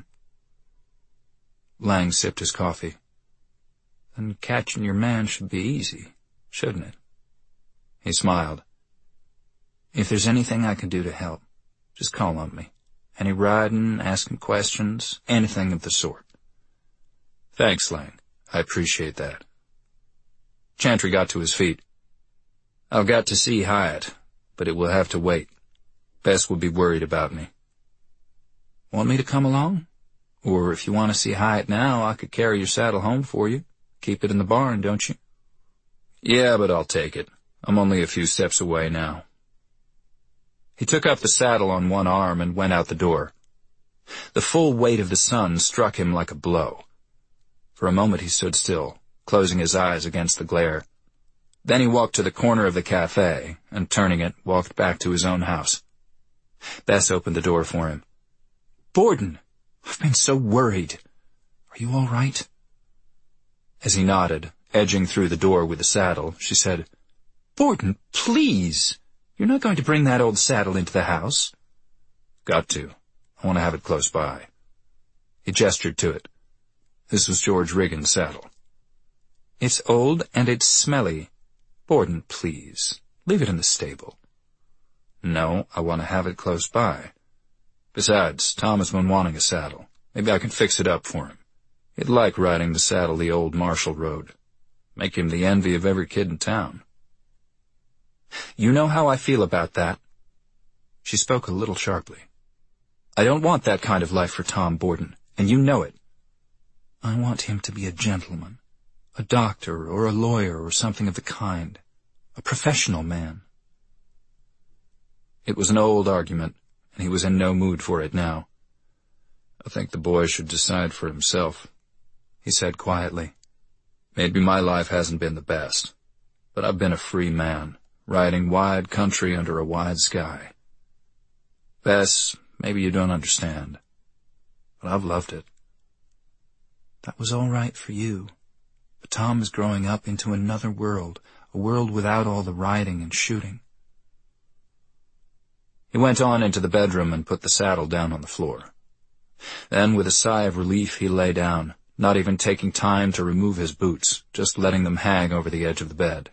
Lang sipped his coffee. Then catching your man should be easy, shouldn't it? He smiled. If there's anything I can do to help, just call on me. Any riding, asking questions, anything of the sort. Thanks, Lang. I appreciate that. Chantry got to his feet. I've got to see Hyatt, but it will have to wait. Bess will be worried about me. Want me to come along? Or if you want to see Hyatt now, I could carry your saddle home for you. Keep it in the barn, don't you? Yeah, but I'll take it. I'm only a few steps away now. He took up the saddle on one arm and went out the door. The full weight of the sun struck him like a blow. For a moment he stood still, closing his eyes against the glare. Then he walked to the corner of the cafe, and turning it, walked back to his own house. Bess opened the door for him. Borden, I've been so worried. Are you all right? As he nodded, edging through the door with the saddle, she said, Borden, please. You're not going to bring that old saddle into the house? Got to. I want to have it close by. He gestured to it. This was George Riggins' saddle. It's old and it's smelly. Borden, please. Leave it in the stable. No, I want to have it close by. Besides, Tom has been wanting a saddle. Maybe I can fix it up for him. He'd like riding the saddle the old Marshall rode. Make him the envy of every kid in town. You know how I feel about that. She spoke a little sharply. I don't want that kind of life for Tom Borden, and you know it. I want him to be a gentleman, a doctor or a lawyer or something of the kind, a professional man. It was an old argument, and he was in no mood for it now. I think the boy should decide for himself, he said quietly. Maybe my life hasn't been the best, but I've been a free man, riding wide country under a wide sky. Bess, maybe you don't understand, but I've loved it. That was all right for you, but Tom is growing up into another world, a world without all the riding and shooting. He went on into the bedroom and put the saddle down on the floor. Then, with a sigh of relief, he lay down, not even taking time to remove his boots, just letting them hang over the edge of the bed.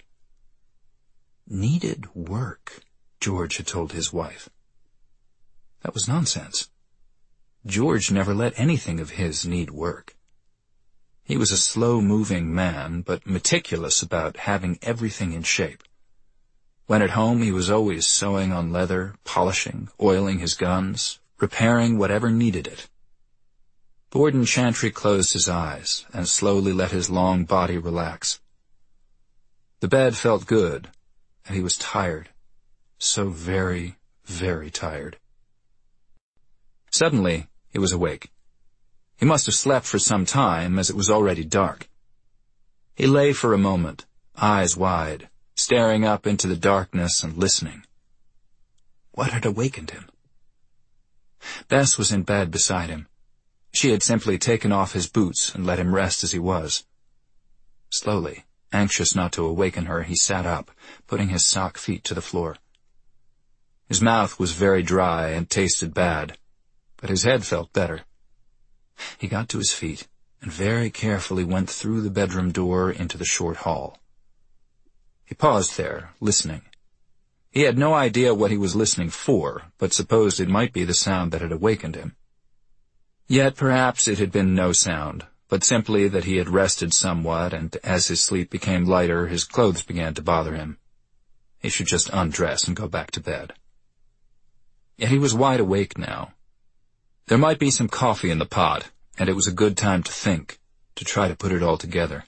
Needed work, George had told his wife. That was nonsense. George never let anything of his need work. He was a slow-moving man, but meticulous about having everything in shape. When at home, he was always sewing on leather, polishing, oiling his guns, repairing whatever needed it. Borden Chantry closed his eyes and slowly let his long body relax. The bed felt good, and he was tired, so very, very tired. Suddenly, he was awake. He must have slept for some time, as it was already dark. He lay for a moment, eyes wide, staring up into the darkness and listening. What had awakened him? Bess was in bed beside him. She had simply taken off his boots and let him rest as he was. Slowly, anxious not to awaken her, he sat up, putting his sock feet to the floor. His mouth was very dry and tasted bad, but his head felt better. He got to his feet and very carefully went through the bedroom door into the short hall. He paused there, listening. He had no idea what he was listening for, but supposed it might be the sound that had awakened him. Yet perhaps it had been no sound, but simply that he had rested somewhat, and as his sleep became lighter, his clothes began to bother him. He should just undress and go back to bed. Yet he was wide awake now. There might be some coffee in the pot, and it was a good time to think, to try to put it all together.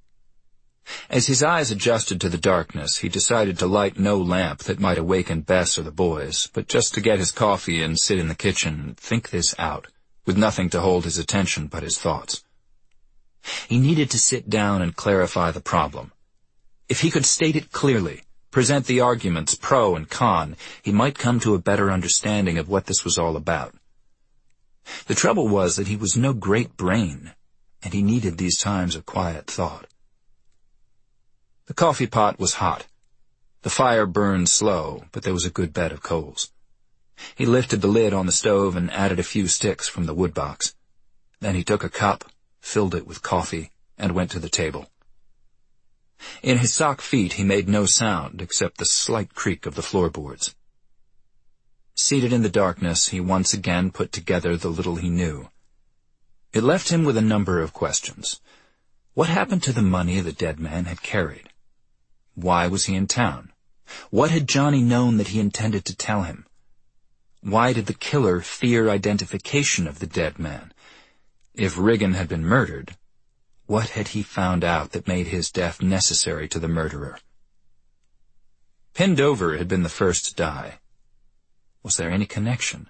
As his eyes adjusted to the darkness, he decided to light no lamp that might awaken Bess or the boys, but just to get his coffee and sit in the kitchen and think this out, with nothing to hold his attention but his thoughts. He needed to sit down and clarify the problem. If he could state it clearly, present the arguments pro and con, he might come to a better understanding of what this was all about. The trouble was that he was no great brain, and he needed these times of quiet thought. The coffee pot was hot. The fire burned slow, but there was a good bed of coals. He lifted the lid on the stove and added a few sticks from the wood box. Then he took a cup, filled it with coffee, and went to the table. In his sock feet he made no sound except the slight creak of the floorboards. Seated in the darkness, he once again put together the little he knew. It left him with a number of questions. What happened to the money the dead man had carried? Why was he in town? What had Johnny known that he intended to tell him? Why did the killer fear identification of the dead man? If Riggin had been murdered, what had he found out that made his death necessary to the murderer? Pin Dover had been the first to die. Was there any connection?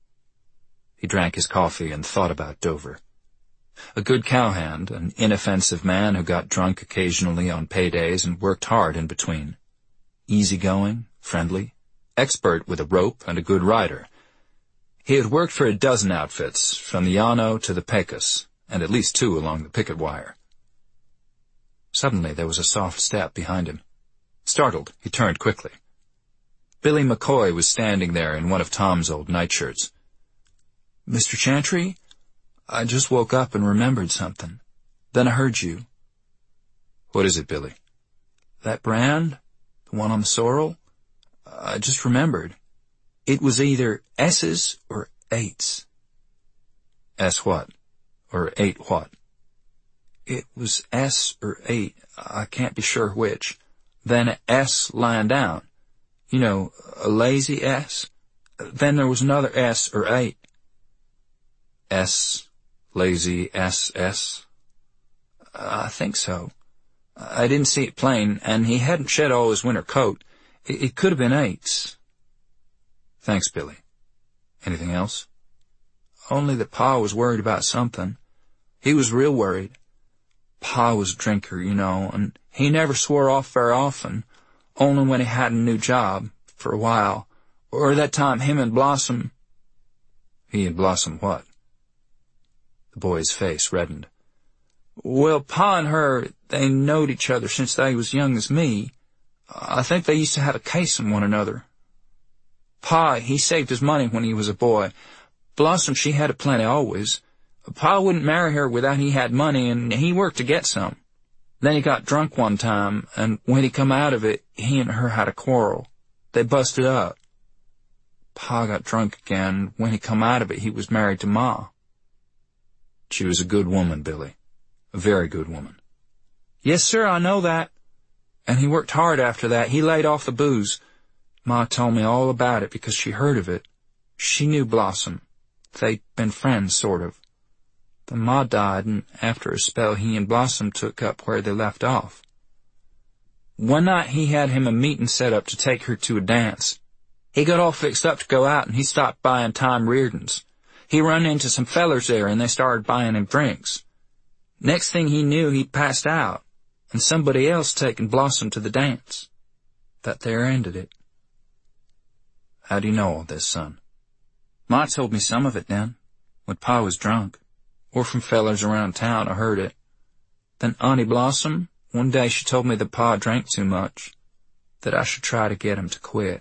He drank his coffee and thought about Dover. A good cowhand, an inoffensive man who got drunk occasionally on paydays and worked hard in between. Easygoing, friendly, expert with a rope and a good rider. He had worked for a dozen outfits, from the Llano to the Pecos, and at least two along the picket wire. Suddenly there was a soft step behind him. Startled, he turned quickly. Billy McCoy was standing there in one of Tom's old nightshirts. "Mister Chantry, I just woke up and remembered something. Then I heard you." "What is it, Billy?" "That brand, the one on the sorrel, I just remembered. It was either S's or eights." "S what? Or eight what?" "It was S or eight. I can't be sure which. Then a S lying down. You know, a lazy S. Then there was another S or eight." S, lazy S, S? "I think so. I didn't see it plain, and he hadn't shed all his winter coat. It, it could have been eights." "Thanks, Billy. Anything else?" "Only that Pa was worried about something. He was real worried. Pa was a drinker, you know, and he never swore off very often, only when he had a new job, for a while, or that time him and Blossom—" "He and Blossom what?" The boy's face reddened. "Well, Pa and her, they knowed each other since they was young as me. I think they used to have a case on one another. Pa, he saved his money when he was a boy. Blossom, she had a plenty always. Pa wouldn't marry her without he had money, and he worked to get some. Then he got drunk one time, and when he come out of it, he and her had a quarrel. They busted up. Pa got drunk again. When he come out of it, he was married to Ma. She was a good woman, Billy. A very good woman. Yes, sir, I know that. And he worked hard after that. He laid off the booze. Ma told me all about it because she heard of it. She knew Blossom. They'd been friends, sort of. Then Ma died, and after a spell, he and Blossom took up where they left off. One night he had him a meeting set up to take her to a dance. He got all fixed up to go out, and he stopped buying Time Reardons. He run into some fellers there, and they started buying him drinks. Next thing he knew, he passed out, and somebody else taken Blossom to the dance. That there ended it. How do you know all this, son? Ma told me some of it then, when Pa was drunk, or from fellers around town I heard it. Then Auntie Blossom, one day she told me that Pa drank too much, that I should try to get him to quit.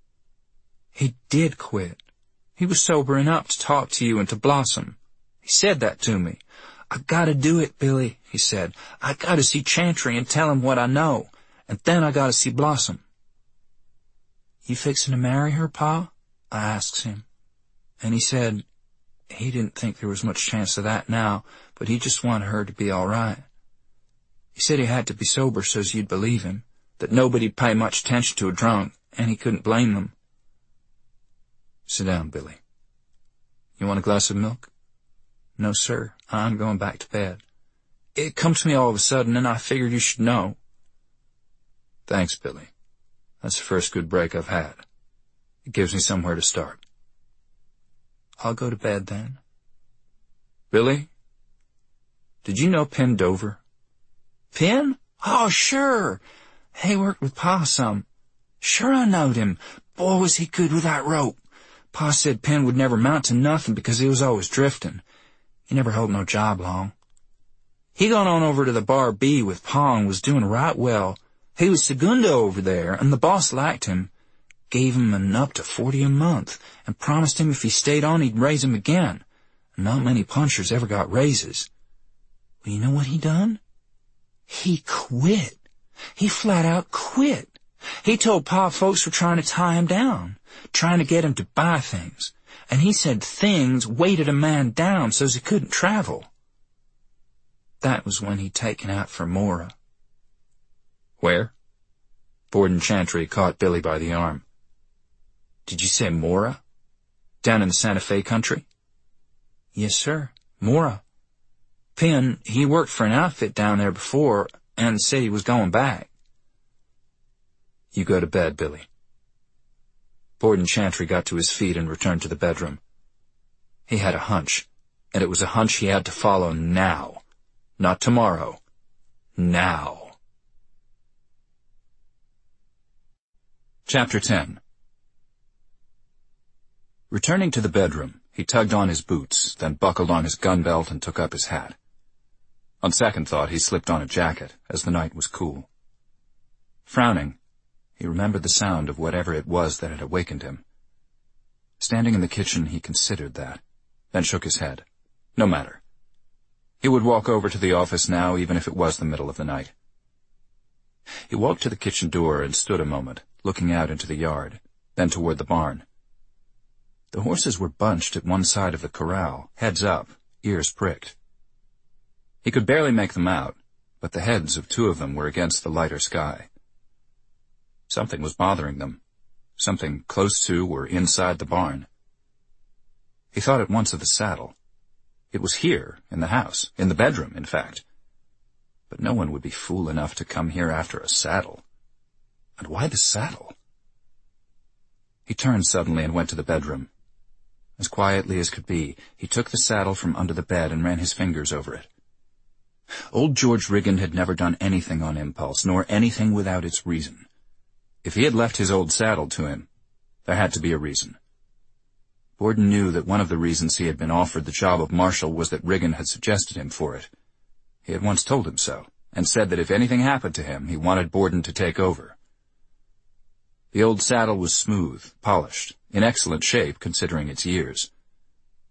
He did quit. He was sobering up to talk to you and to Blossom. He said that to me. I gotta do it, Billy, he said. I gotta see Chantry and tell him what I know, and then I gotta see Blossom. You fixin' to marry her, Pa? I asks him. And he said he didn't think there was much chance of that now, but he just wanted her to be all right. He said he had to be sober so's you'd believe him, that nobody'd pay much attention to a drunk, and he couldn't blame them. Sit down, Billy. You want a glass of milk? No, sir. I'm going back to bed. It come to me all of a sudden, and I figured you should know. Thanks, Billy. That's the first good break I've had. It gives me somewhere to start. I'll go to bed then. Billy, did you know Penn Dover? Penn? Oh, sure. He worked with Pa some. Sure I knowed him. Boy, was he good with that rope. Pa said Penn would never mount to nothing because he was always drifting. He never held no job long. He gone on over to the Bar B with Pa and was doing right well. He was segundo over there, and the boss liked him. Gave him an up to forty a month, and promised him if he stayed on he'd raise him again. Not many punchers ever got raises. Well, you know what he done? He quit. He flat out quit. He told Pa folks were trying to tie him down, trying to get him to buy things, and he said things weighted a man down so's he couldn't travel. That was when he'd taken out for Mora. Where? Borden Chantry caught Billy by the arm. Did you say Mora? Down in the Santa Fe country? Yes, sir, Mora. Penn, he worked for an outfit down there before, and said he was going back. You go to bed, Billy. Borden Chantry got to his feet and returned to the bedroom. He had a hunch, and it was a hunch he had to follow now. Not tomorrow. Now. Chapter ten. Returning to the bedroom, he tugged on his boots, then buckled on his gun belt and took up his hat. On second thought, he slipped on a jacket, as the night was cool. Frowning, he remembered the sound of whatever it was that had awakened him. Standing in the kitchen, he considered that, then shook his head. No matter. He would walk over to the office now, even if it was the middle of the night. He walked to the kitchen door and stood a moment, looking out into the yard, then toward the barn. The horses were bunched at one side of the corral, heads up, ears pricked. He could barely make them out, but the heads of two of them were against the lighter sky. Something was bothering them, something close to or inside the barn. He thought at once of the saddle. It was here, in the house, in the bedroom, in fact. But no one would be fool enough to come here after a saddle. And why the saddle? He turned suddenly and went to the bedroom. As quietly as could be, he took the saddle from under the bed and ran his fingers over it. Old George Riggin had never done anything on impulse, nor anything without its reason. If he had left his old saddle to him, there had to be a reason. Borden knew that one of the reasons he had been offered the job of marshal was that Riggin had suggested him for it. He had once told him so, and said that if anything happened to him, he wanted Borden to take over. The old saddle was smooth, polished, in excellent shape considering its years.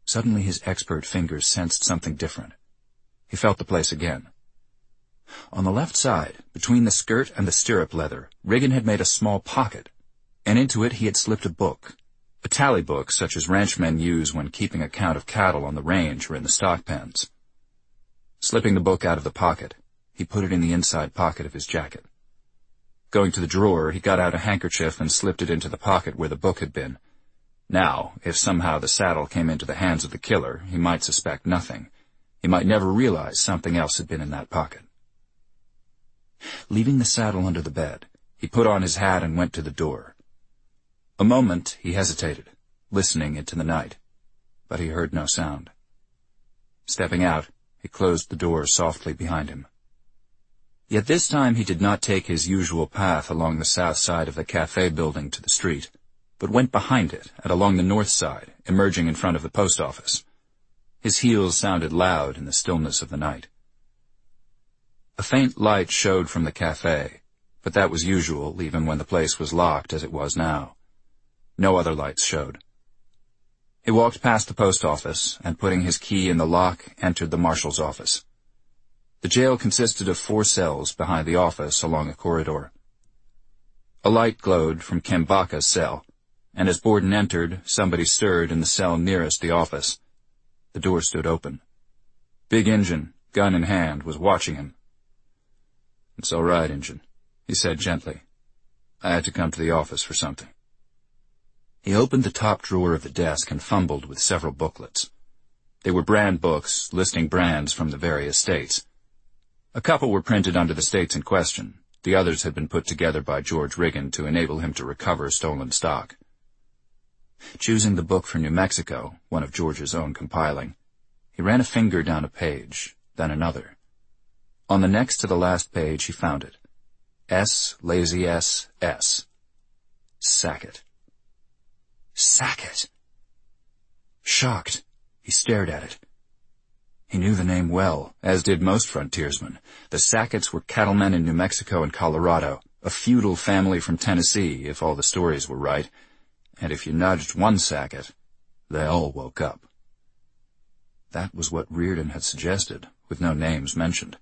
Suddenly his expert fingers sensed something different. He felt the place again. On the left side, between the skirt and the stirrup leather, Riggin had made a small pocket, and into it he had slipped a book, a tally book such as ranchmen use when keeping account of cattle on the range or in the stock pens. Slipping the book out of the pocket, he put it in the inside pocket of his jacket. Going to the drawer, he got out a handkerchief and slipped it into the pocket where the book had been. Now, if somehow the saddle came into the hands of the killer, he might suspect nothing. He might never realize something else had been in that pocket. Leaving the saddle under the bed, he put on his hat and went to the door. A moment he hesitated, listening into the night, but he heard no sound. Stepping out, he closed the door softly behind him. Yet this time he did not take his usual path along the south side of the cafe building to the street, but went behind it and along the north side, emerging in front of the post office. His heels sounded loud in the stillness of the night. A faint light showed from the cafe, but that was usual even when the place was locked as it was now. No other lights showed. He walked past the post office and, putting his key in the lock, entered the marshal's office. The jail consisted of four cells behind the office along a corridor. A light glowed from Kembaka's cell, and as Borden entered, somebody stirred in the cell nearest the office. The door stood open. Big Injun, gun in hand, was watching him. "It's all right, Injun," he said gently. "I had to come to the office for something." He opened the top drawer of the desk and fumbled with several booklets. They were brand books, listing brands from the various states. A couple were printed under the states in question. The others had been put together by George Riggin to enable him to recover stolen stock. Choosing the book for New Mexico, one of George's own compiling, he ran a finger down a page, then another. On the next to the last page he found it. S, lazy S, S. Sackett. Sackett! Shocked, he stared at it. He knew the name well, as did most frontiersmen. The Sacketts were cattlemen in New Mexico and Colorado, a feudal family from Tennessee, if all the stories were right, and if you nudged one Sackett, they all woke up. That was what Reardon had suggested, with no names mentioned.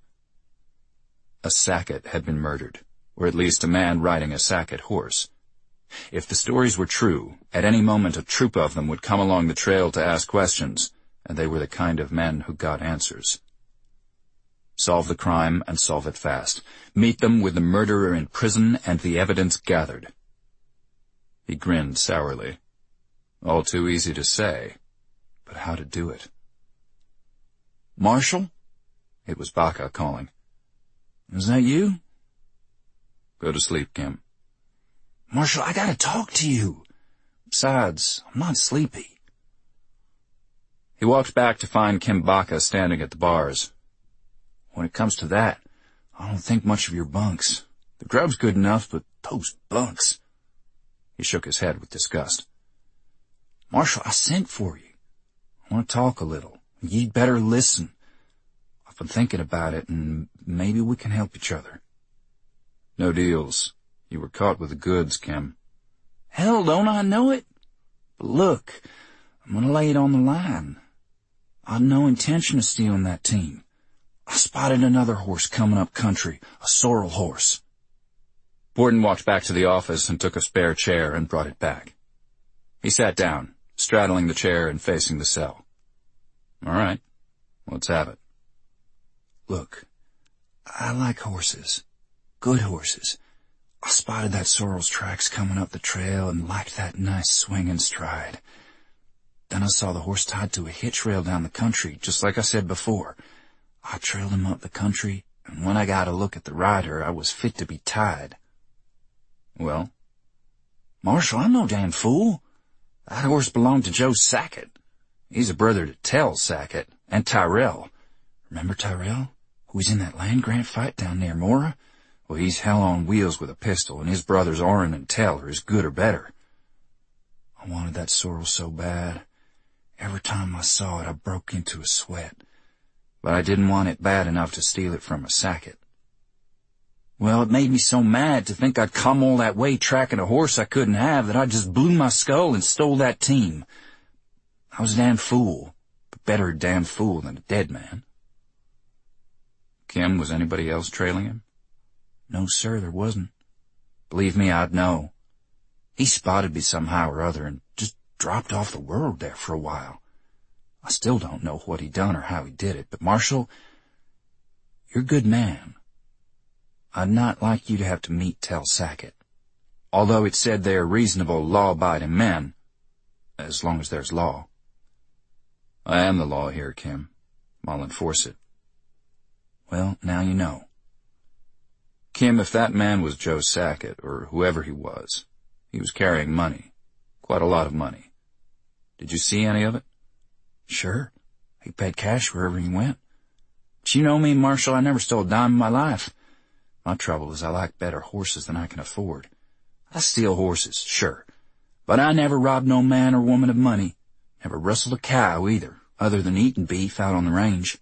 A Sackett had been murdered, or at least a man riding a Sackett horse. If the stories were true, at any moment a troop of them would come along the trail to ask questions, and they were the kind of men who got answers. Solve the crime and solve it fast. Meet them with the murderer in prison and the evidence gathered. He grinned sourly. All too easy to say, but how to do it? "Marshal?" It was Baca calling. "Is that you?" "Go to sleep, Kim." "Marshal, I gotta talk to you. Besides, I'm not sleepy." He walked back to find Kembaka standing at the bars. "When it comes to that, I don't think much of your bunks. The grub's good enough, but those bunks." He shook his head with disgust. "Marshal, I sent for you. I want to talk a little. You'd better listen. I've been thinking about it, and maybe we can help each other." "No deals. You were caught with the goods, Kim." "Hell, don't I know it? But look, I'm going to lay it on the line. I had no intention of stealing that team. I spotted another horse coming up country, a sorrel horse." Borden walked back to the office and took a spare chair and brought it back. He sat down, straddling the chair and facing the cell. "All right, let's have it." "Look, I like horses. Good horses. I spotted that sorrel's tracks coming up the trail and liked that nice swinging stride. Then I saw the horse tied to a hitch rail down the country, just like I said before. I trailed him up the country, and when I got a look at the rider, I was fit to be tied." "Well?" "Marshal, I'm no damn fool. That horse belonged to Joe Sackett. He's a brother to Tell Sackett, and Tyrell. Remember Tyrell, who was in that land grant fight down near Mora? Well, he's hell on wheels with a pistol, and his brothers Orrin and Tell are as good or better. I wanted that sorrel so bad. Every time I saw it, I broke into a sweat. But I didn't want it bad enough to steal it from a Sackett. Well, it made me so mad to think I'd come all that way tracking a horse I couldn't have that I just blew my skull and stole that team. I was a damn fool, but better a damn fool than a dead man. Kim, was anybody else trailing him? No, sir, there wasn't. Believe me, I'd know. He spotted me somehow or other and just dropped off the world there for a while. I still don't know what he done or how he did it, but Marshal, you're a good man. I'd not like you to have to meet Tel Sackett. Although it said they're reasonable, law-abiding men, as long as there's law. I am the law here, Kim. I'll enforce it. Well, now you know. Kim, if that man was Joe Sackett, or whoever he was, he was carrying money. Quite a lot of money. Did you see any of it? Sure. He paid cash wherever he went. But you know me, Marshal, I never stole a dime in my life. My trouble is I like better horses than I can afford. I steal horses, sure. But I never robbed no man or woman of money. Never rustled a cow, either, other than eating beef out on the range.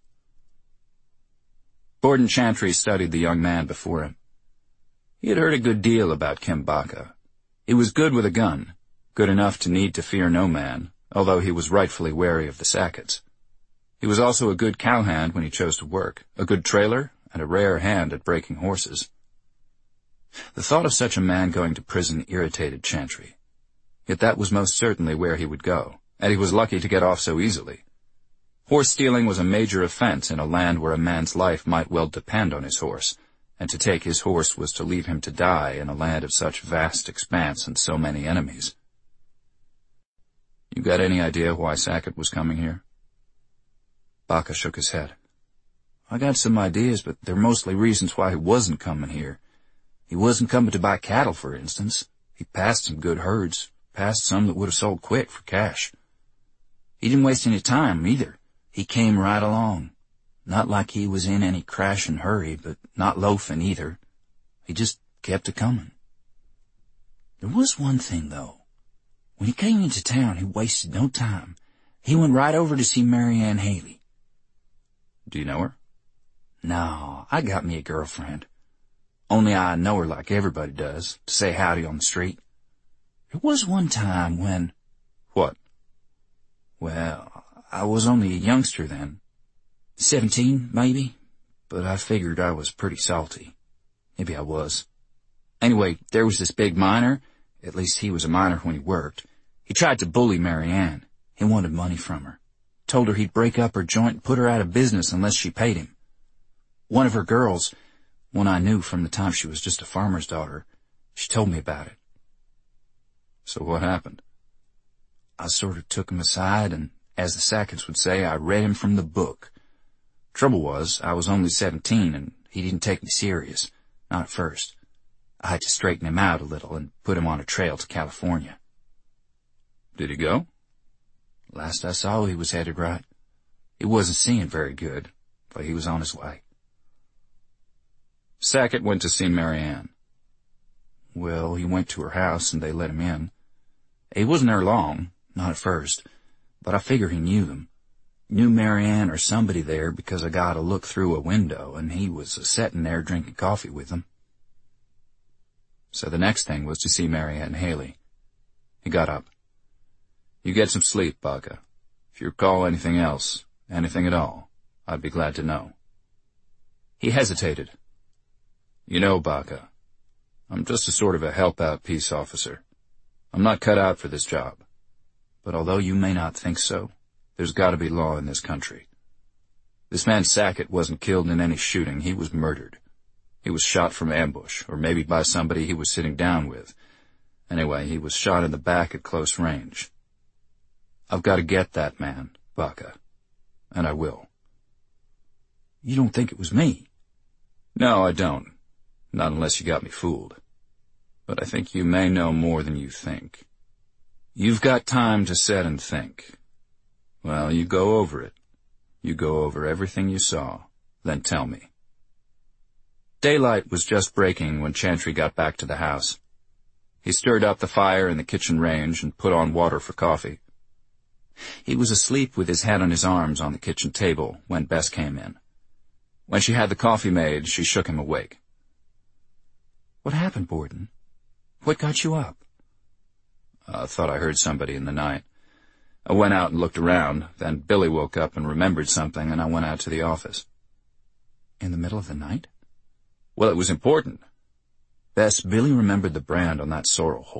Borden Chantry studied the young man before him. He had heard a good deal about Kim Baca. He was good with a gun, good enough to need to fear no man, although he was rightfully wary of the Sacketts. He was also a good cowhand when he chose to work, a good trailer, and a rare hand at breaking horses. The thought of such a man going to prison irritated Chantry. Yet that was most certainly where he would go, and he was lucky to get off so easily. Horse stealing was a major offense in a land where a man's life might well depend on his horse, and to take his horse was to leave him to die in a land of such vast expanse and so many enemies. You got any idea why Sackett was coming here? Baca shook his head. I got some ideas, but they're mostly reasons why he wasn't coming here. He wasn't coming to buy cattle, for instance. He passed some good herds, passed some that would have sold quick for cash. He didn't waste any time, either. He came right along. Not like he was in any crashing hurry, but not loafing either. He just kept a-comin'. There was one thing, though. When he came into town, he wasted no time. He went right over to see Mary Ann Haley. Do you know her? No, I got me a girlfriend. Only I know her like everybody does, to say howdy on the street. There was one time when... What? Well, I was only a youngster then. Seventeen, maybe. But I figured I was pretty salty. Maybe I was. Anyway, there was this big miner. At least he was a miner when he worked. He tried to bully Mary Ann. He wanted money from her. Told her he'd break up her joint and put her out of business unless she paid him. One of her girls, one I knew from the time she was just a farmer's daughter, she told me about it. So what happened? I sort of took him aside, and as the Sacketts would say, I read him from the book. Trouble was, I was only seventeen, and he didn't take me serious. Not at first. I had to straighten him out a little and put him on a trail to California. Did he go? Last I saw, he was headed right. He wasn't seeing very good, but he was on his way. Sackett went to see Mary Ann. Well, he went to her house, and they let him in. He wasn't there long, not at first, but I figure he knew them. Knew Mary Ann or somebody there because I got a look through a window, and he was a-settin' there drinking coffee with them. So the next thing was to see Mary Ann Haley. He got up. You get some sleep, Baca. If you recall anything else, anything at all, I'd be glad to know. He hesitated. You know, Baca, I'm just a sort of a help-out peace officer. I'm not cut out for this job. But although you may not think so, there's got to be law in this country. This man Sackett wasn't killed in any shooting. He was murdered. He was shot from ambush, or maybe by somebody he was sitting down with. Anyway, he was shot in the back at close range. I've got to get that man, Baca, and I will. You don't think it was me? No, I don't. Not unless you got me fooled. But I think you may know more than you think. You've got time to sit and think. Well, you go over it. You go over everything you saw, then tell me. Daylight was just breaking when Chantry got back to the house. He stirred up the fire in the kitchen range and put on water for coffee. He was asleep with his head on his arms on the kitchen table when Bess came in. When she had the coffee made, she shook him awake. What happened, Borden? What got you up? I thought I heard somebody in the night. I went out and looked around, then Billy woke up and remembered something, and I went out to the office. In the middle of the night? Well, it was important. Bess, Billy remembered the brand on that sorrel hole.